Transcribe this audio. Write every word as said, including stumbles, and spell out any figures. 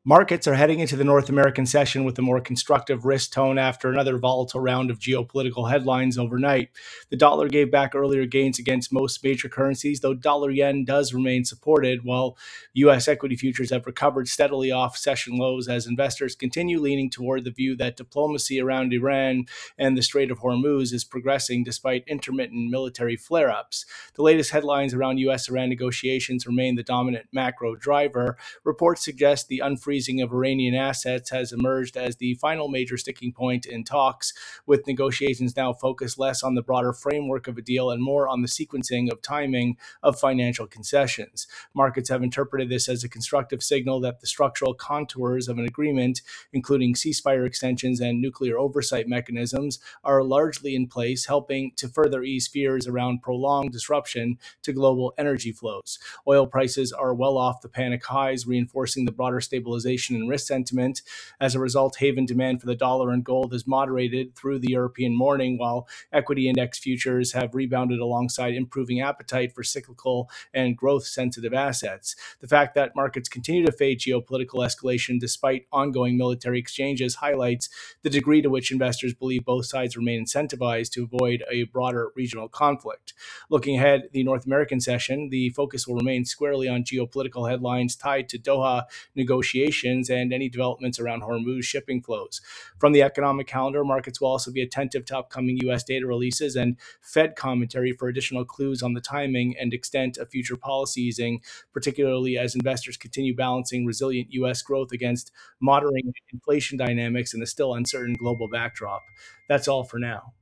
Markets are heading into the North American session with a more constructive risk tone after another volatile round of geopolitical headlines overnight. The dollar gave back earlier gains against most major currencies, though dollar yen does remain supported, while U S equity futures have recovered steadily off session lows as investors continue leaning toward the view that diplomacy around Iran and the Strait of Hormuz is progressing despite intermittent military flare-ups. The latest headlines around U S-Iran negotiations remain the dominant macro driver. Reports suggest the unfreezing of Iranian assets has emerged as the final major sticking point in talks, with negotiations now focused less on the broader framework of a deal and more on the sequencing of timing of financial concessions. Markets have interpreted this as a constructive signal that the structural contours of an agreement, including ceasefire extensions and nuclear oversight mechanisms, are largely in place, helping to further ease fears around prolonged disruption to global energy flows. Oil prices are well off the panic highs, reinforcing the broader stabilization in risk sentiment. As a result, haven demand for the dollar and gold is moderated through the European morning, while equity index futures have rebounded alongside improving appetite for cyclical and growth-sensitive assets. The fact that markets continue to fade geopolitical escalation despite ongoing military exchanges highlights the degree to which investors believe both sides remain incentivized to avoid a broader regional conflict. Looking ahead, the North American session, the focus will remain squarely on geopolitical headlines tied to Doha negotiations and any developments around Hormuz shipping flows. From the economic calendar, markets will also be attentive to upcoming U S data releases and Fed commentary for additional clues on the timing and extent of future policy easing, particularly as investors continue balancing resilient U S growth against moderating inflation dynamics in a still uncertain global backdrop. That's all for now.